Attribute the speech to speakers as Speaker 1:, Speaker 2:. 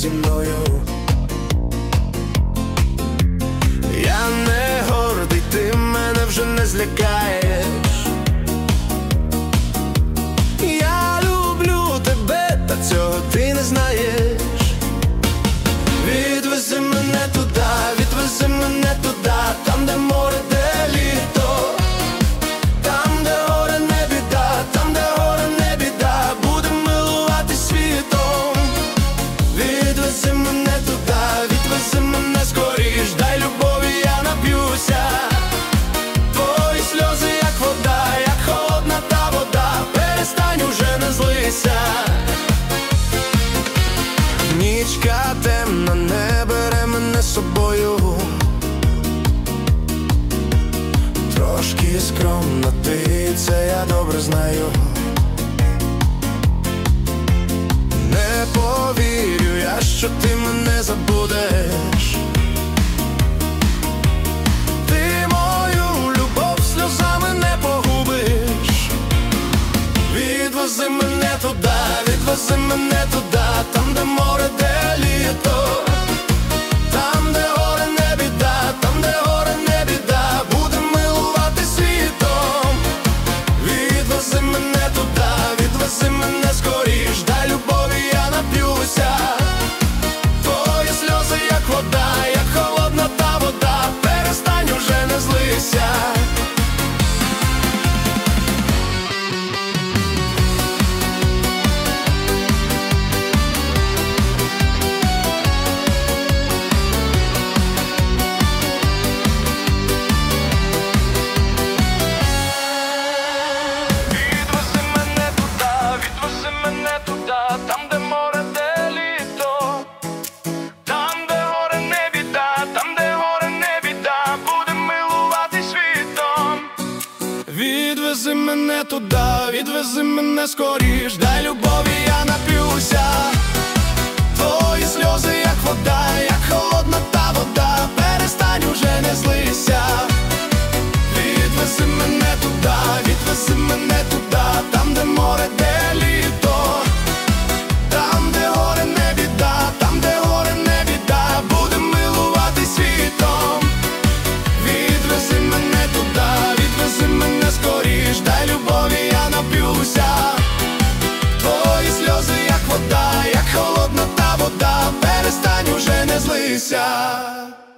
Speaker 1: мною. Я не гордий, ти мене вже не злякаєш. Я люблю тебе, та цього ти не знаєш. Відвези мене туди, відвези мене туди, там, де море, де літо, там, де горе не біда, там, де горе не біда, будем милувати світом. Відвези мене туди, відвези мене скоріш, дай любові, я нап'юся. Твої сльози, як вода, як холодна та вода, перестань уже, не злися. Нічка темна, не бере мене з собою. Трошки скромна ти, це я добре знаю. Не повірю я, що ти мене забудеш. Ти мою любов сльозами не погубиш. Відвези мене туди, відвези мене туди, там, де море, де літо, там, де горе не біда, там, де горе не біда, будем милувати світом. Відвези мене туди, відвези мене скоріш, дай любові, я нап'юся. Твої сльози, як вода, як холодна та вода, перестань уже, не злися. Там, де море, де літо, там, де горе не біда, там, де горе не біда, будем милувати світом. Відвези мене туди, відвези мене скоріш, дай любові, я нап'юся. Твої сльози, як вода, як холодна та вода, перестань уже, не злися. Відвези мене туди, відвези мене туди, там, де море, де літо, там, де горе не біда, там, де горе не біда, будем милувати світом. Відвези мене туди, відвези мене скоріш, дай любові, я нап'юся. Твої сльози, як вода, як холодна та вода, перестань уже, не злися.